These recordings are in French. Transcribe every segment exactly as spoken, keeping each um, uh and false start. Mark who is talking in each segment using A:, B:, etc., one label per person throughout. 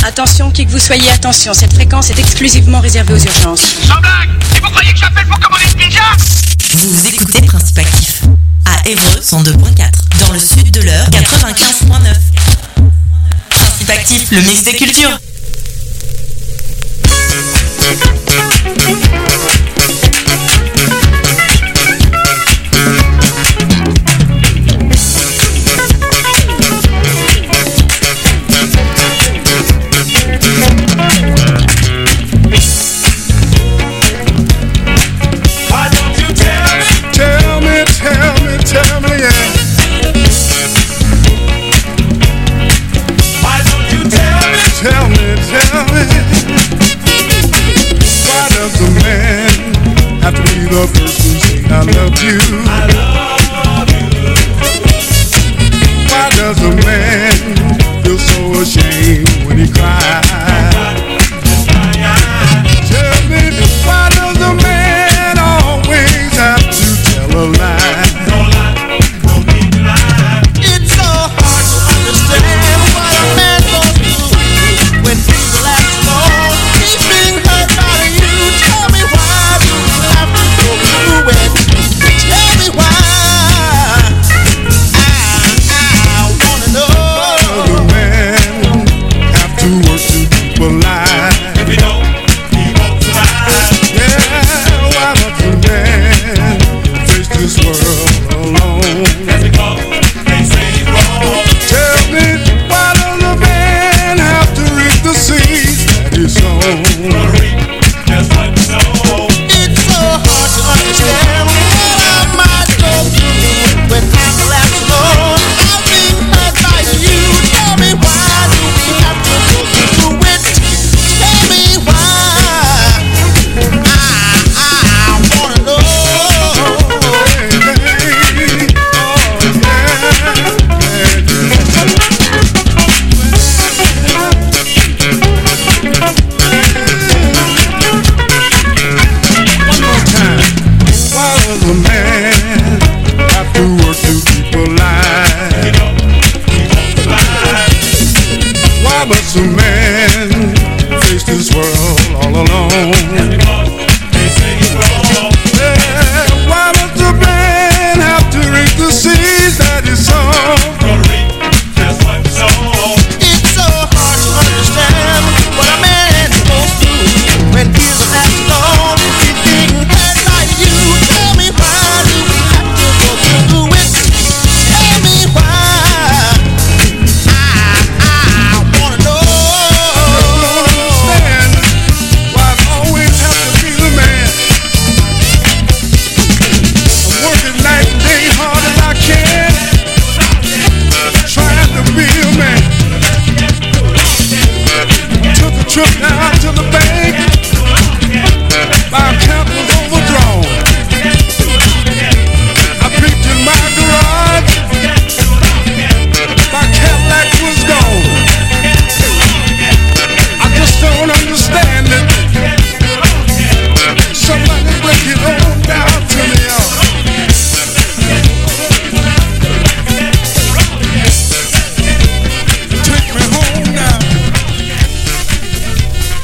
A: Attention, qui que vous soyez, attention, cette fréquence est exclusivement réservée aux urgences.
B: Sans blague! Et vous croyez que j'appelle pour commander une pizza?
C: Vous écoutez Principe Actif à Évreux cent deux point quatre, dans le sud de l'Eure quatre-vingt-quinze point neuf. Principe Actif, le mix des cultures.
D: The person say I love you. I love you. Why does a man feel so ashamed when he cries? Tell me, why does a man always have to tell a lie? No lie, no need to lie. It's so hard to understand what a man goes through when people act alone. He's being hurt by you. Tell me why do you have to go through it? Tell me why. I, I wanna know. Why does a man have to work to keep alive? If he don't, he won't survive. Yeah, why does a man face this world alone? That's because they say he's wrong. Tell me, why does a man have to reap the seeds that he sown? Gonna reap just what he sown. It's so hard to understand what I might go through when people act alone. I'm being hurt by you. Tell me, why do we have to go through it? Tell me why. I, I wanna know. Baby, oh One more time. Why does a man have to work to keep alive? Why must a man face this world all alone? Yeah, why must a man have to reap the seeds that he sown? It's so hard to understand what a man goes through when he's left alone. He's being hurt by you. Tell me, why do we have to go through it? Tell me why. I, I wanna know. I don't understand why I always have to be the man. I'm working night and day hard as I can, trying to be a man. Took a trip down to the bank. My account was overdrawn. I peeked in my garage. My Cadillac was gone. I just don't understand it. Somebody break it on down to me, y'all. Take me home now.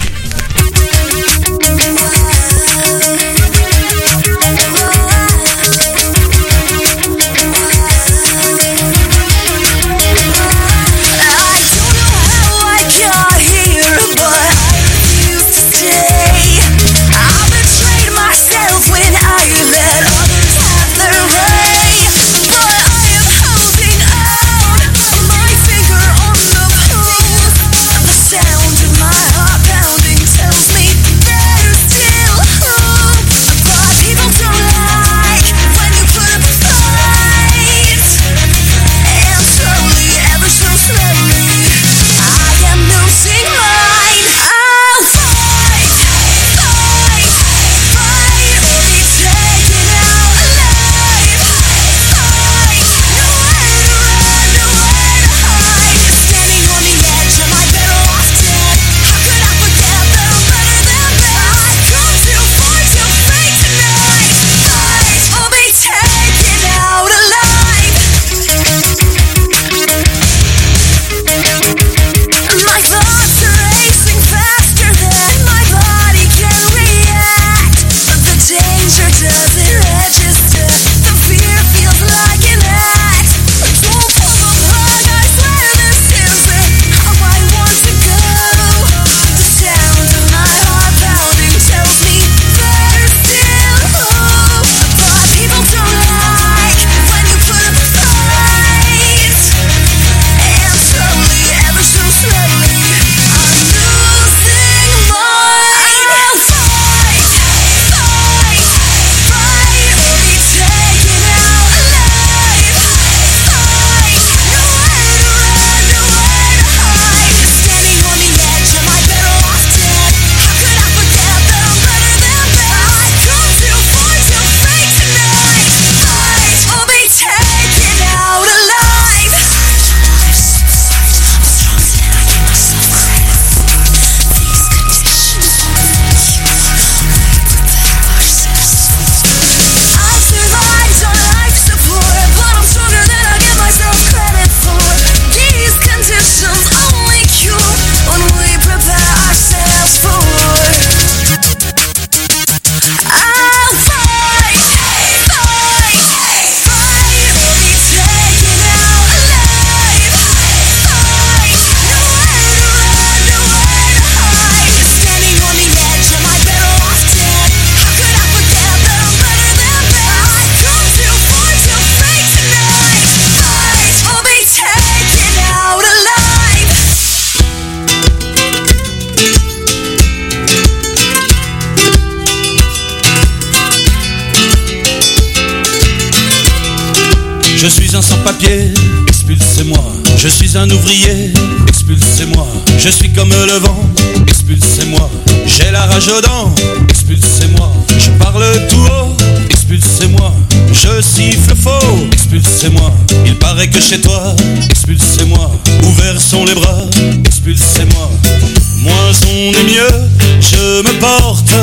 E: papier, expulsez-moi. Je suis un ouvrier, expulsez-moi. Je suis comme le vent, expulsez-moi. J'ai la rage aux dents, expulsez-moi. Je parle tout haut, expulsez-moi. Je siffle faux, expulsez-moi. Il paraît que chez toi, expulsez-moi. Ouverts sont les bras, expulsez-moi. Moins on est mieux, je me porte.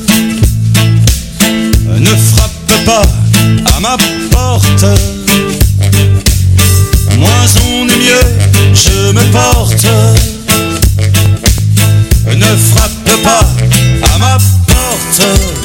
E: Ne frappe pas à ma porte. Moins on est mieux, je me porte. Ne frappe pas à ma porte.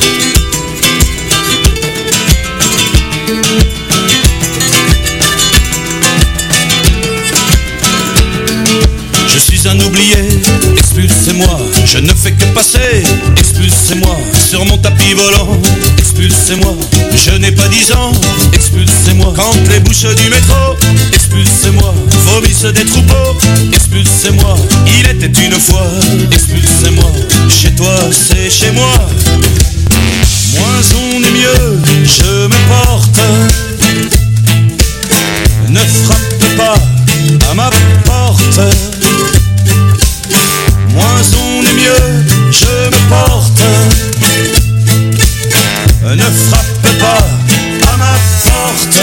E: Je suis un oublié, expulsez-moi. Je ne fais que passer, expulsez-moi. Sur mon tapis volant, expulsez-moi. Je n'ai pas dix ans, expulsez-moi. Quand les bouches du métro, expulsez-moi. Vomissent des troupeaux, expulsez-moi. Il était une fois, expulsez-moi. Chez toi, c'est chez moi. Moins on est mieux, je me porte. Ne frappe pas à ma porte. Moins on est mieux, je me porte. Ne frappe pas à ma porte.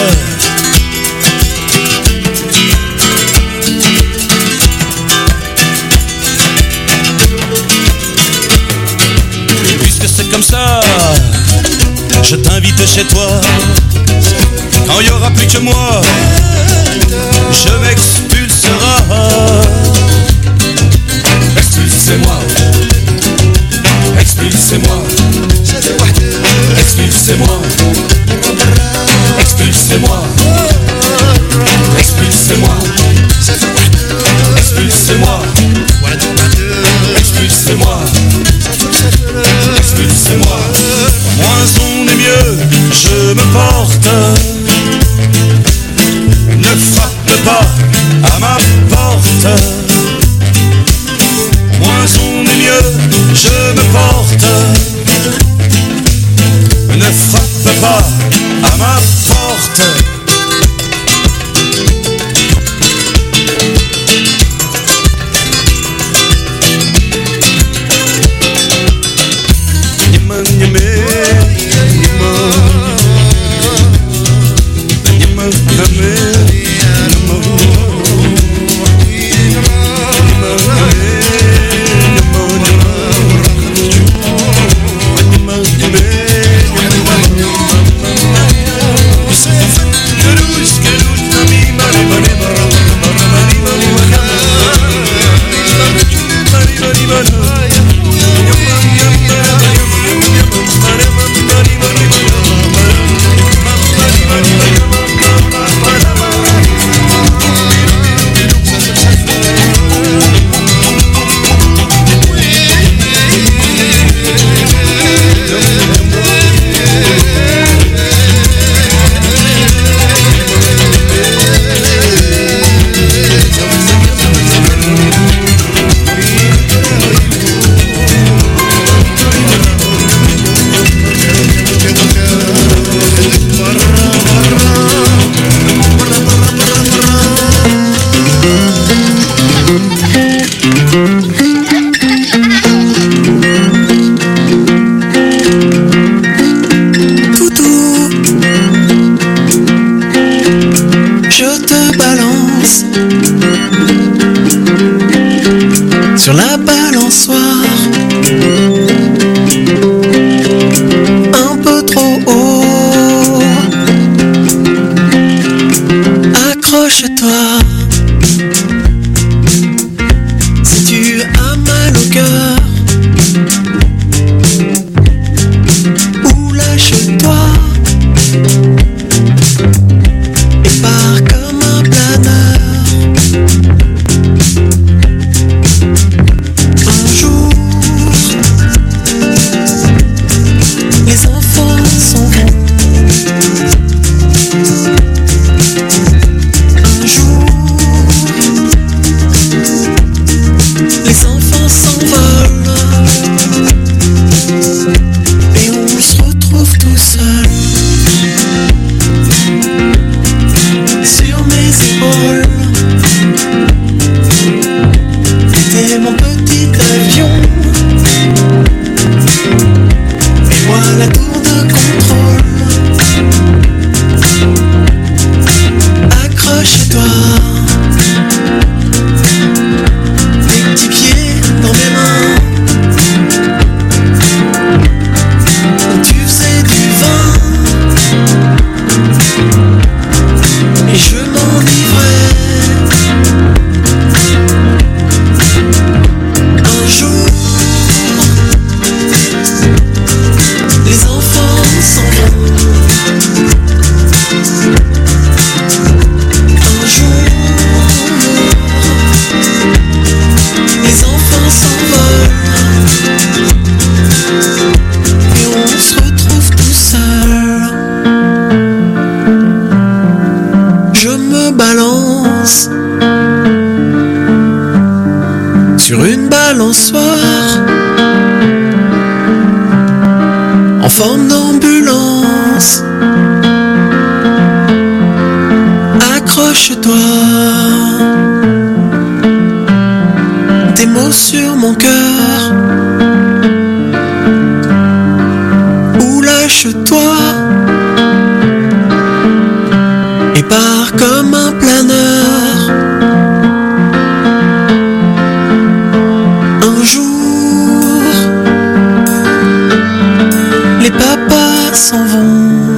E: Puisque c'est comme ça, je t'invite chez toi. Quand il n'y aura plus que moi, je m'expulsera. Expulsez-moi, expulsez-moi, expulsez-moi, expulsez-moi, expulsez-moi, expulsez-moi, expulsez-moi, expulsez-moi. Moins on est mieux, je me porte. Ne frappe pas à ma porte. Moins on est mieux, je me porte. Ne frappe pas à ma porte.
F: Sur la balançoire, un peu trop haut. Accroche-toi, si tu as mal au cœur, ou lâche-toi et pars comme un planeur. Un jour forme d'ambulance. Accroche-toi, tes mots sur mon cœur. Ou lâche-toi et pars comme un planeur. Un jour, les papas s'en vont.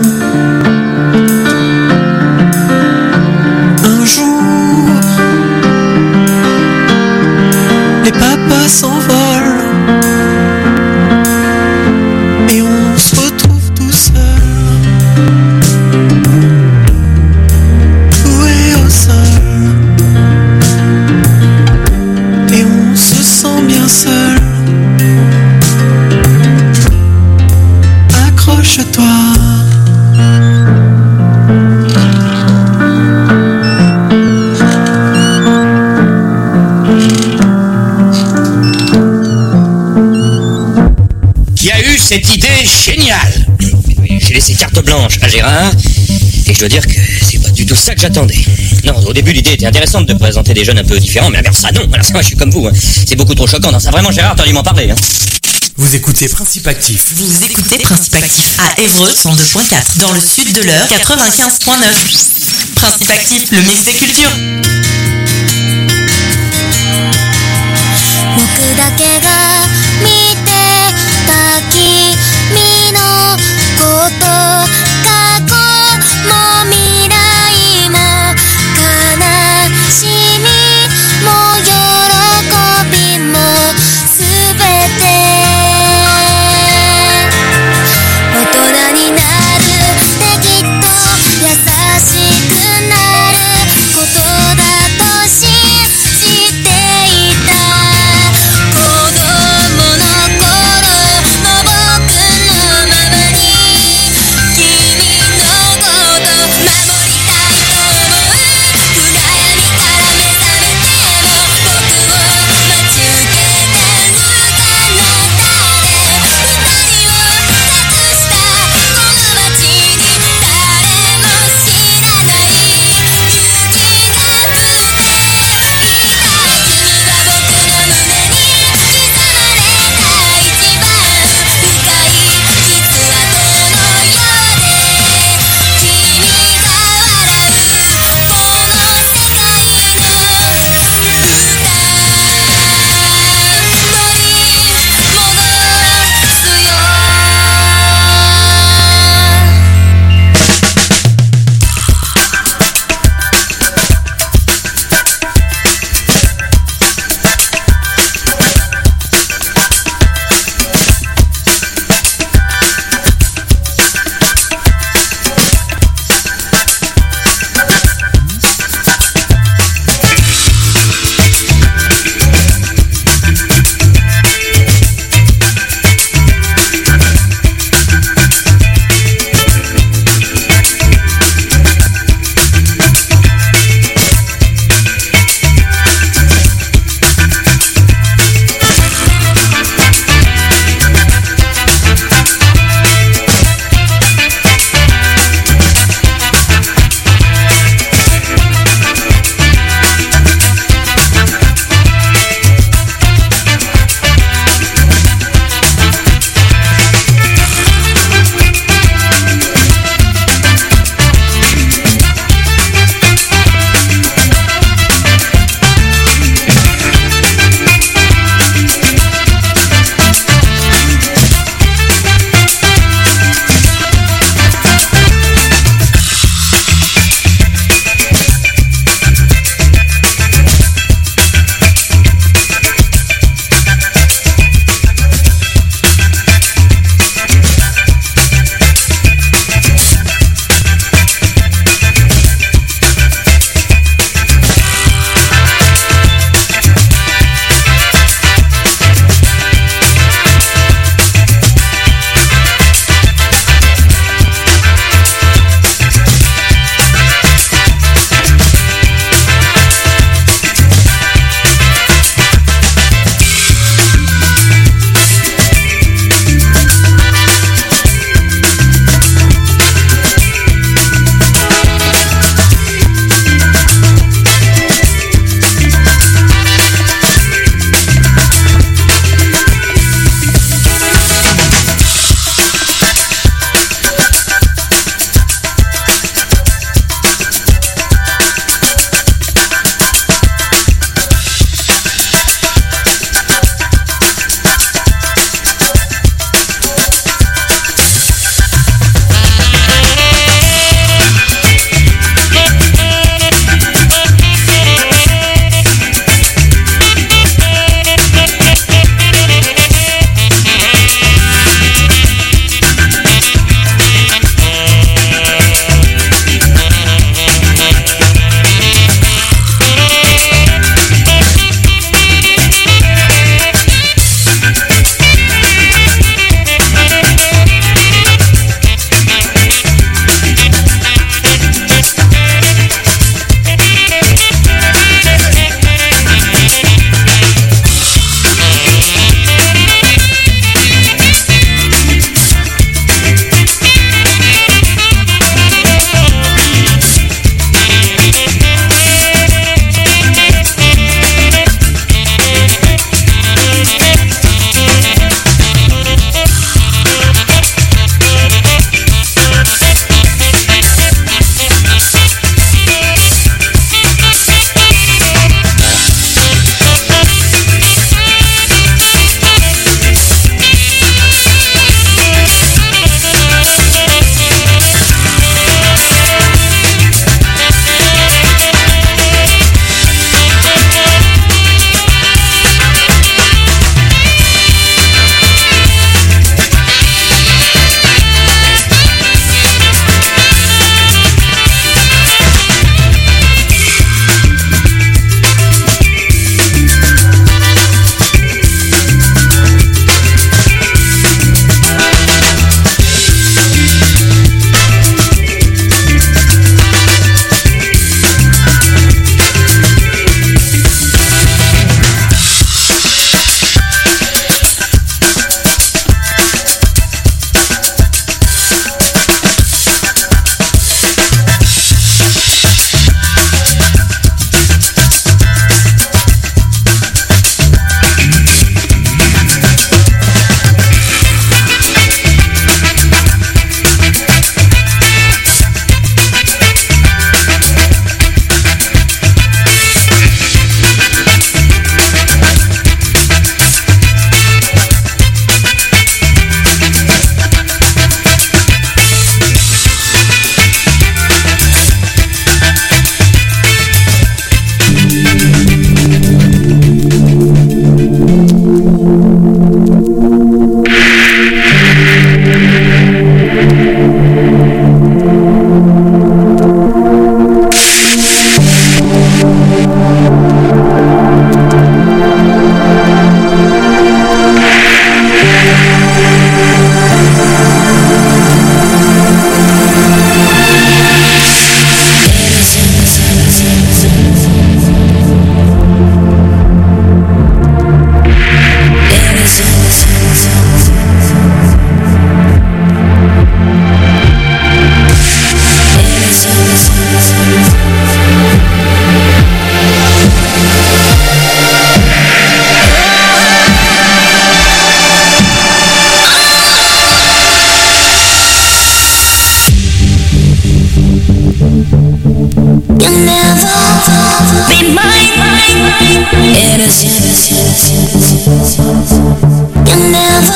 F: Un jour, les papas s'envolent et on se retrouve tout seul, cloué au sol, et on se sent bien seul. Accroche-toi.
G: Cette idée géniale. J'ai laissé carte blanche à Gérard et je dois dire que c'est pas du tout ça que j'attendais. Non, au début l'idée était intéressante de présenter des jeunes un peu différents, mais alors ça non, alors ça moi je suis comme vous, hein. C'est beaucoup trop choquant. Non, ça vraiment Gérard, t'as dû m'en parler. Hein.
E: Vous écoutez Principe Actif.
C: Vous écoutez Principe Actif à Évreux cent deux point quatre, dans le sud de l'Eure quatre-vingt-quinze point neuf. Principe Actif, le mix des cultures.
H: 僕だけが見てた君のこと過去も未来も悲しみも喜びもすべて大人になるってきっと優しくなることだと信じていた子供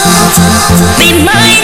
H: Be mine,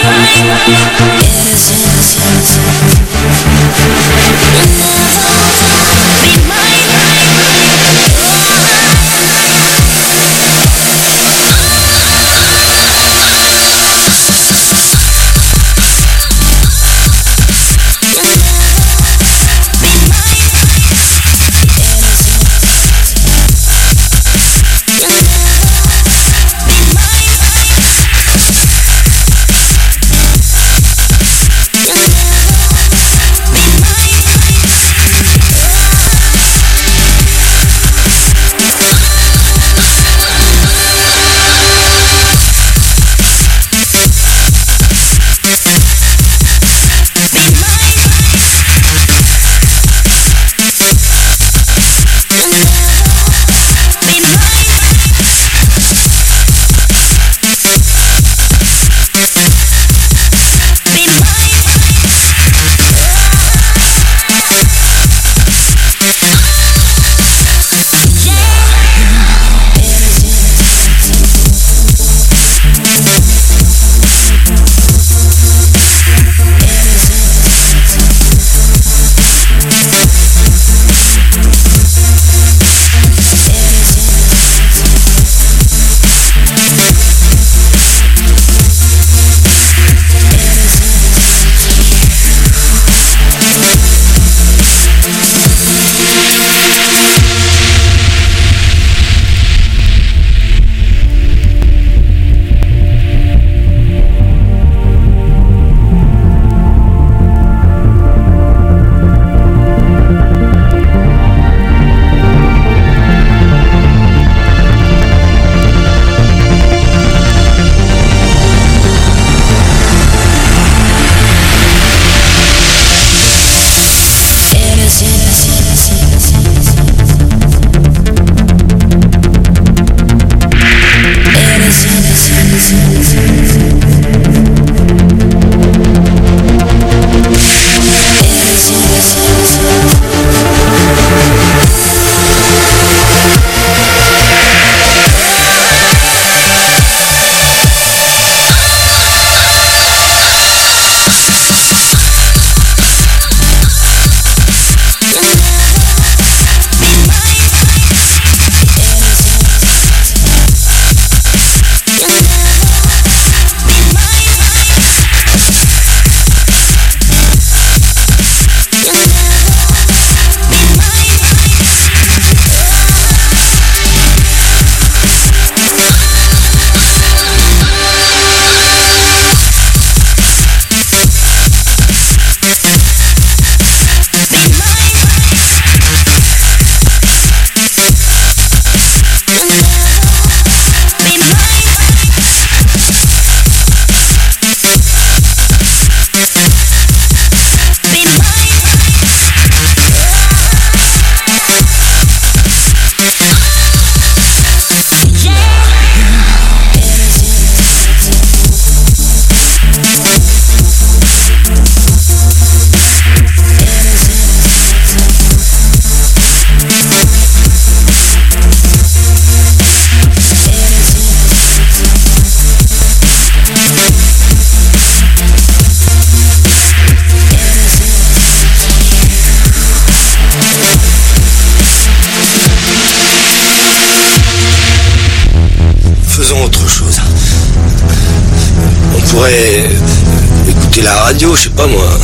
I: pourrait écouter la radio, je sais pas moi.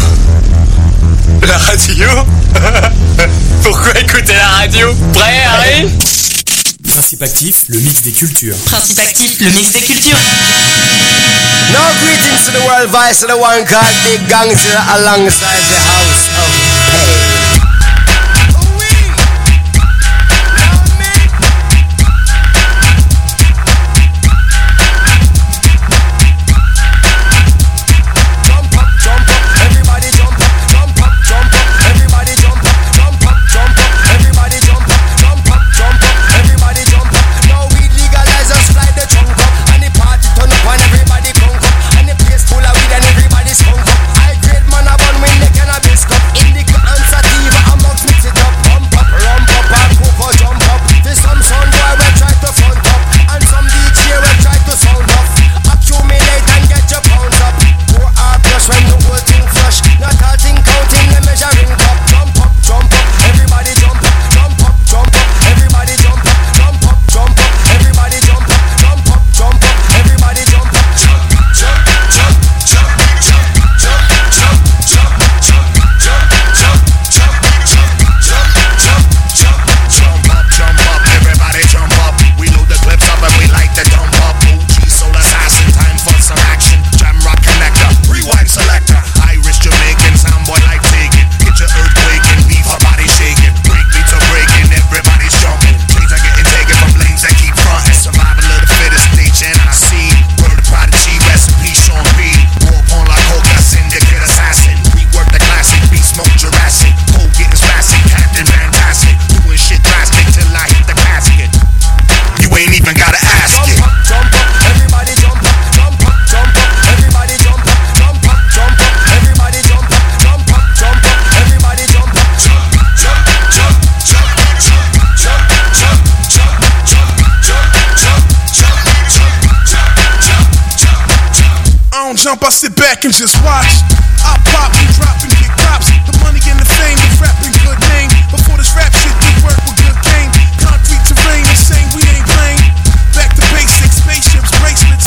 J: La radio? Pourquoi écouter la radio? Prêt, Harry?
K: Principe actif, le mix des cultures.
C: Principe actif, le mix des cultures.
L: No greetings to the world, vice to the one called Big Gangster alongside the house of pain.
M: Cannabis
D: jump, I sit back and just watch. I pop and drop and get cops. The money and the fame of rapping good name. Before this rap shit